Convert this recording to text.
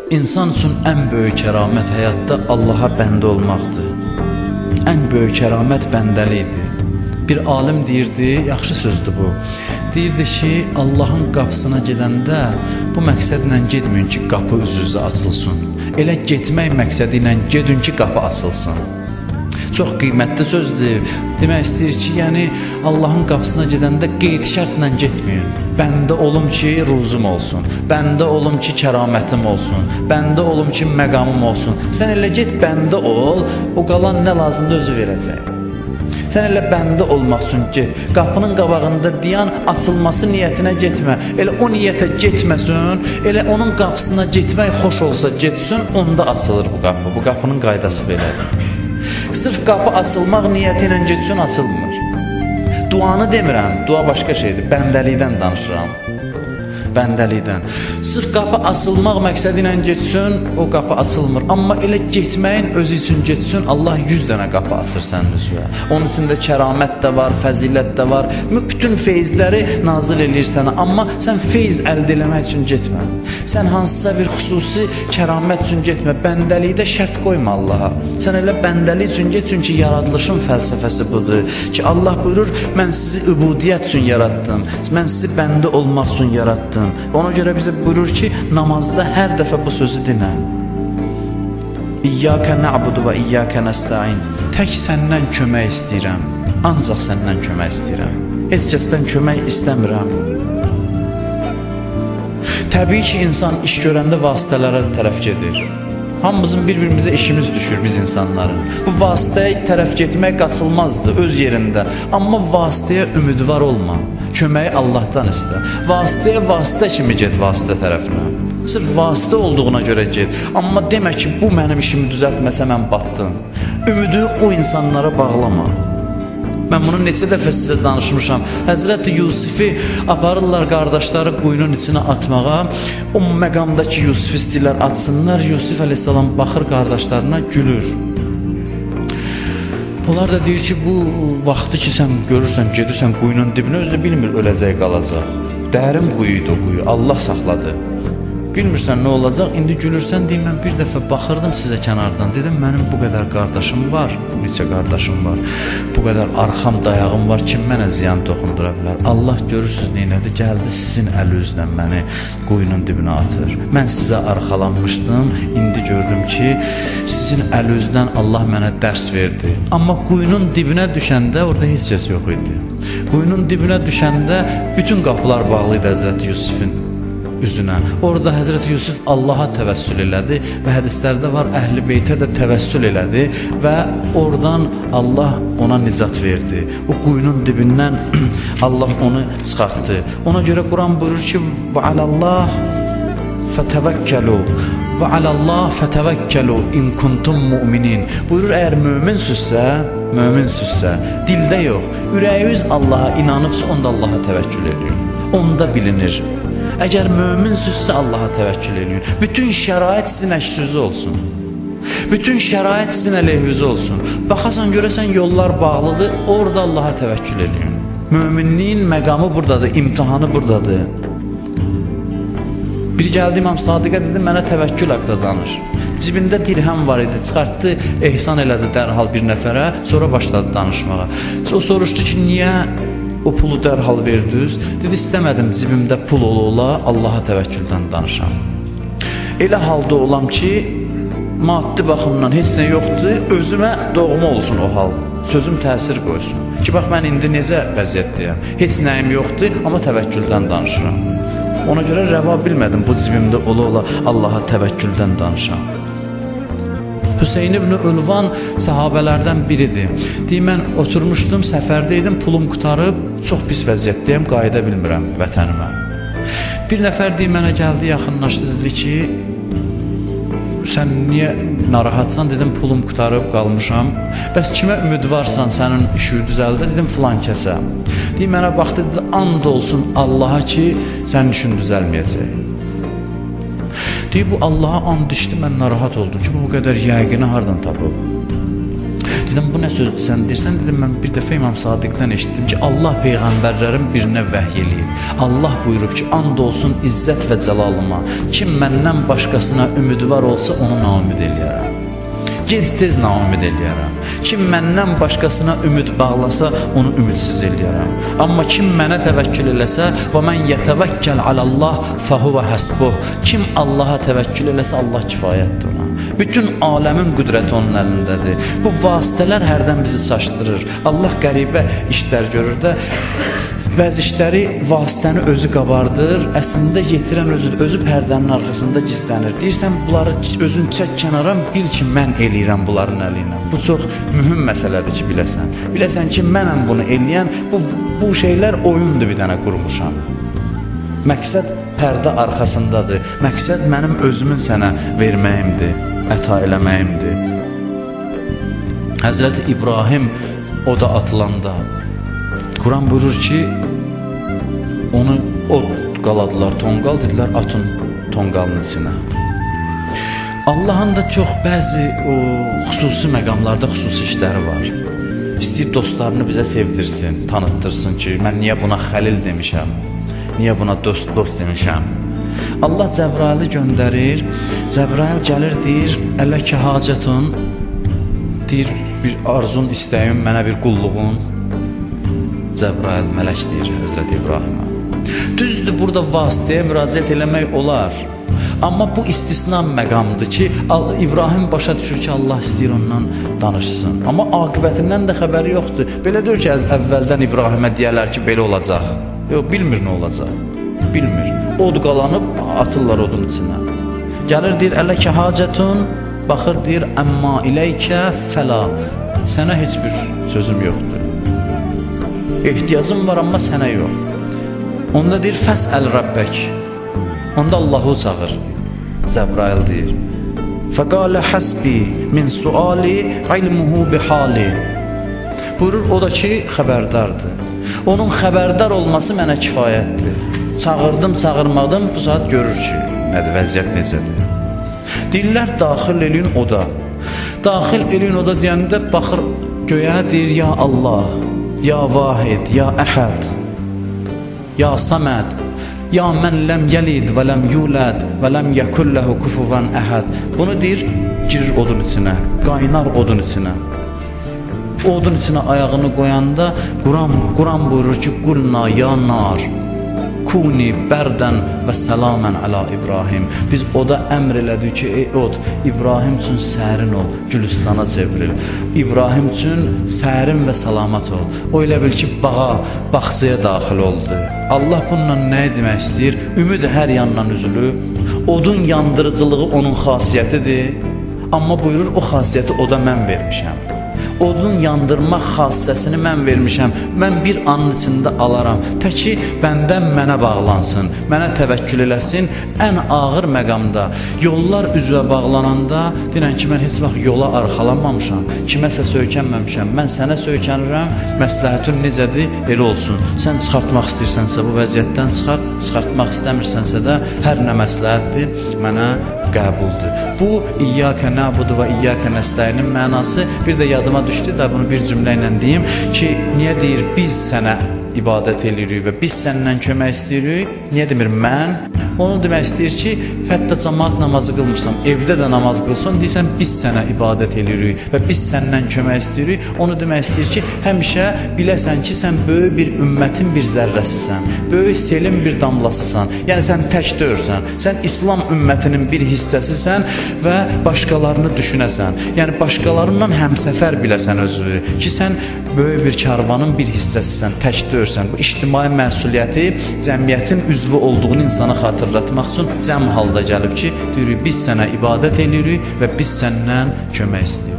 İnsan üçün ən böyük kəramət həyatda Allaha bəndə olmaqdır. Ən böyük kəramət bəndəlikdir. Bir alim deyirdi, yaxşı sözdür bu. Deyirdi ki, Allahın qapısına gedəndə bu məqsədlə gedməyin ki, qapı üz-üzə açılsın. Elə getmək məqsədi ilə gedin ki, qapı açılsın. Çox qiymətli sözdür. Demək istəyir ki, yəni Allahın qapısına gedəndə qeyd şərtlə getməyin. Bəndə olum ki, ruzum olsun. Bəndə olum ki, kəramətim olsun. Bəndə olum ki, məqamım olsun. Sən elə get, bəndə ol, o qalan nə lazımdır özü verəcək. Sən elə bəndə olmaq üçün get. Qapının qabağında dayan, açılması niyyətinə getmə. Elə o niyyətə getməsin, elə onun qapısına getmək xoş olsa getsin, onda açılır bu qapı. Bu qapının qaydası belədir. Sırf qapı açılmaq niyyəti ilə getsin, açılmır. Duanı demirəm, dua başqa şeydir, bəndəlikdən danışıram. Bəndəlikdən. Sırf qapı açılmaq məqsədi ilə getsin, o qapı açılmır. Amma elə getməyin özü üçün getsin, Allah 100 dənə qapı açır sənin üzvə. Onun içində kəramət də var, fəzilət də var. Bütün feyizləri nazil edir sənə. Amma sən feyz əldə eləmək üçün getmə. Sən hansısa bir xüsusi kəramət üçün getmə. Bəndəlikdə şərt qoyma Allaha. Sən elə bəndəlik üçün get, çünki yaradılışın fəlsəfəsi budur. Ki Allah buyurur, mən sizi übudiyyət üçün yaratdım. Mən sizi bəndə olmaq üçün yaratdım. Ona görə bizə buyurur ki, namazda hər dəfə bu sözü dinə. İyyəkə nə'budu və iyyəkə nəstəin. Tək səndən kömək istəyirəm. Ancaq səndən kömək istəyirəm. Heç kəsdən kömək istəmirəm. Təbii ki, insan iş görəndə vasitələrə tərəf gedir. Hamımızın bir-birimizə işimiz düşür biz insanların. Bu vasitəyə tərəf getmək qaçılmazdır öz yerində. Amma vasitəyə ümidvar olma. Köməyi Allahdan istə. Vasitəyə vasitə kimi get vasitə tərəfinə. Sırf vasitə olduğuna görə get. Amma demə ki, bu mənim işimi düzəltməsə mən batdım. Ümidi o insanlara bağlama. Mən bunu neçə dəfə sizə danışmışam. Həzrəti Yusifi aparırlar qardaşları quyunun içinə atmağa. O məqamdakı Yusifi istəyirlər atsınlar. Yusif əleyhissalam baxır qardaşlarına, gülür. Onlar da deyir ki, bu vaxtı ki, sən görürsən, gedirsən quyunun dibinə, özü də bilmir, öləcək, qalacaq. Dərin quyuydu o quyu, Allah saxladı. Bilmirsən nə olacaq, indi gülürsən, deyim, mən bir dəfə baxırdım sizə kənardan, dedim, mənim bu qədər qardaşım var, neçə qardaşım var, bu qədər arxam, dayağım var, kim mənə ziyan toxundura bilər? Allah görürsünüz neynədir, gəldi sizin əlinizlə məni quyunun dibinə atır. Mən sizə arxalanmışdım, indi gördüm ki, sizin əlinizdən Allah mənə dərs verdi. Amma quyunun dibinə düşəndə orada heç kəs yox idi. Quyunun dibinə düşəndə bütün qapılar bağlı idi Həzrəti Yusifin üzünə. Orada Həzrəti Yusuf Allaha təvəssül elədi və hədislərdə var, Əhl-i Beytə də təvəssül elədi və oradan Allah ona nicat verdi. O quyunun dibindən Allah onu çıxartdı. Ona görə Quran buyurur ki, və alallah fətəvəkkəlu və alallah fətəvəkkəlu in kuntum mu'minin. Buyurur, əgər möminsüzsə, dildə yox, ürəyiniz Allaha inanıbsa, onda Allaha təvəkkül edin. Onda bilinir. Əgər möminsüzsə Allaha təvəkkül edin. Bütün şərait sizin əksünüzə olsun. Bütün şərait sizin əleyhünüzə olsun. Baxasan, görəsən yollar bağlıdır, orada Allaha təvəkkül edin. Möminliyin məqamı buradadır, imtihanı buradadır. Bir gəldi İmam Sadiqə dedi, mənə təvəkkül haqqında danış. Cibində dirhəm var idi, çıxartdı, ehsan elədi dərhal bir nəfərə, sonra başladı danışmağa. O soruşdu ki, niyə o pulu dərhal verdiniz? Dedi, istəmədim cibimdə pul ola, Allaha təvəkküldən danışam. Elə halda olam ki, maddi baxımdan heç nə yoxdur, özümə doğma olsun o hal. Sözüm təsir qoysun. Ki, bax, mən indi necə vəziyyətdəyəm? Heç nəyim yoxdur, amma təvəkküldən danışıram. Ona görə rəva bilmədim bu cibimdə ola, Allaha təvəkküldən danışam. Hüseyin ibn Ülvan səhabələrdən biridir. Deyim, mən oturmuşdum, səfərdəydim, pulum qutarıb, çox pis vəziyyətdəyəm, qayıda bilmirəm vətənimə. Bir nəfər deyim, mənə gəldi, yaxınlaşdı, dedi ki, sən niyə narahatsan? Dedim, pulum qutarıb, qalmışam. Bəs kimə ümid varsan, sənin işi düzəldi? Dedim, filan kəsə. Deyim, mənə baxdı, dedi, and olsun Allaha ki, sənin işin düzəlməyəcək. Deyib, bu Allaha and içdi, mən narahat oldum ki, bu qədər yəqini hardan tapıb? Dedim, bu nə sözdür sən deyirsən? Dedim, mən bir dəfə İmam Sadiqdən eşitdim ki, Allah peyğəmbərlərin birinə vəhy eləyib. Allah buyurub ki, and olsun izzət və cəlalıma, kim məndən başqasına ümidvar olsa, onu naümid eləyərəm. Gec-tez naümid eləyərəm. Kim məndən başqasına ümid bağlasa, onu ümidsiz eləyərəm. Amma kim mənə təvəkkül eləsə, və mən yətəvəkkəl alallah fəhuvə həsbuh. Kim Allaha təvəkkül eləsə, Allah kifayətdir ona. Bütün aləmin qüdrəti onun əlindədir. Bu vasitələr hərdən bizi çaşdırır. Allah qəribə işlər görür də, bəzi işləri vasitəni özü qabardır, əslində yetirən özü pərdənin arxasında gizlənir. Deyirsən, bunları özün çək kənara, bil ki, mən eləyirəm bunların əli ilə. Bu çox mühüm məsələdir ki, biləsən. Biləsən ki, mənəm bunu eləyən, bu şeylər oyundur bir dənə qurmuşam. Məqsəd pərdə arxasındadır. Məqsəd mənim özümün sənə verməyimdir, əta eləməyimdir. Həzrəti İbrahim oda atılanda, Quran buyurur ki, onu od qaladılar, tonqal dedilər, atın tonqalının içinə. Allahın da çox bəzi xüsusi məqamlarda xüsusi işləri var. İstəyir dostlarını bizə sevdirsin, tanıtdırsın ki, mən niyə buna xəlil demişəm, niyə buna dost demişəm. Allah Cəbraili göndərir, Cəbrail gəlir, deyir, ələkə hacətun, deyir, bir arzun, istəyin, mənə bir qulluğun. Cəbrail mələk deyir Həzrət İbrahimə. Düzdür, burada vasitəyə müraciət eləmək olar. Amma bu istisna məqamdır ki, İbrahim başa düşür ki, Allah istəyir ondan danışsın. Amma aqibətindən də xəbəri yoxdur. Belə deyir ki, əvvəldən İbrahimə deyərlər ki, belə olacaq. Yox, bilmir nə olacaq. Bilmir. Od qalanıb, atırlar odun içinə. Gəlir, deyir, ələkə hacətun, baxır, deyir, əmma iləykə fəla. Sənə heç bir sözüm yoxdur. Ehtiyacım var, amma sənə yox. Onda deyir, fəsəl Rəbbək. Onda Allahu çağır. Cəbrail deyir, fəqalə həsbi min suali ilmuhu bihali. Buyurur, o da ki, xəbərdardır. Onun xəbərdar olması mənə kifayətdir. Çağırdım, çağırmadım, bu saat görür ki, nədir, vəziyyət necədir. Deyirlər, daxil eləyin oda. Daxil eləyin oda deyəndə baxır göyə, deyir, ya Allah, ya Vahid, ya Əhəd, ya Saməd, ya mən ləm yəlid və ləm yulad və ləm yəkulləhu kufuvan əhəd. Bunu deyir, girir odun içinə, qaynar odun içinə. Odun içinə ayağını qoyanda Quran buyurur ki, qulna ya nar, kuni bərdən və səlamən əla İbrahim. Biz oda əmr elədik ki, ey od, İbrahim üçün sərin ol, Gülüstana çevril. İbrahim üçün sərin və salamat ol. O elə bil ki, bağçaya daxil oldu. Allah bununla nə demək istəyir? Ümid hər yandan üzülür. Odun yandırıcılığı onun xasiyyətidir. Amma buyurur, o xasiyyəti oda mən vermişəm. Odun yandırmaq xassəsini mən vermişəm. Mən bir anın içində alaram. Təki bəndən mənə bağlansın, mənə təvəkkül eləsin. Ən ağır məqamda, yollar üzvə bağlananda deyirən ki, mən heç vaxt yola arxalanmamışam, kiməsə söykənməmişəm. Mən sənə söykənirəm, məsləhətin necədir, elə olsun. Sən çıxartmaq istəyirsənsə bu vəziyyətdən çıxartmaq istəmirsənsə də hər nə məsləhətdir, mənə qəbuldur. Bu, İyyəkə nəbudu və İyyəkə nəstəyinin mənası. Bir də yadıma düşdü də bunu bir cümlə ilə deyim ki, niyə deyir biz sənə ibadət edirik və biz səndən kömək istəyirik? Niyə demir mən? Onu demək istəyir ki, hətta cəmaat namazı qılmışsan, evdə də namaz qılsan, deyirsən biz sənə ibadət edirik və biz səndən kömək istəyirik. Onu demək istəyir ki, həmişə biləsən ki, sən böyük bir ümmətin bir zərrəsisən, böyük selin bir damlasısan. Yəni sən tək deyirsən, sən İslam ümmətinin bir hissəsisən və başqalarını düşünəsən. Yəni başqalarından həmsəfər biləsən özü ki, sən böyük bir karvanın bir hissəsisən, tək deyirsən. Bu ictimai məsuliyyəti cəmiyyətin üzvü olduğunu insana xatırlatmaq üçün cəm halda gəlib ki, deyirik, biz sənə ibadət edirik və biz səndən kömək istəyirik.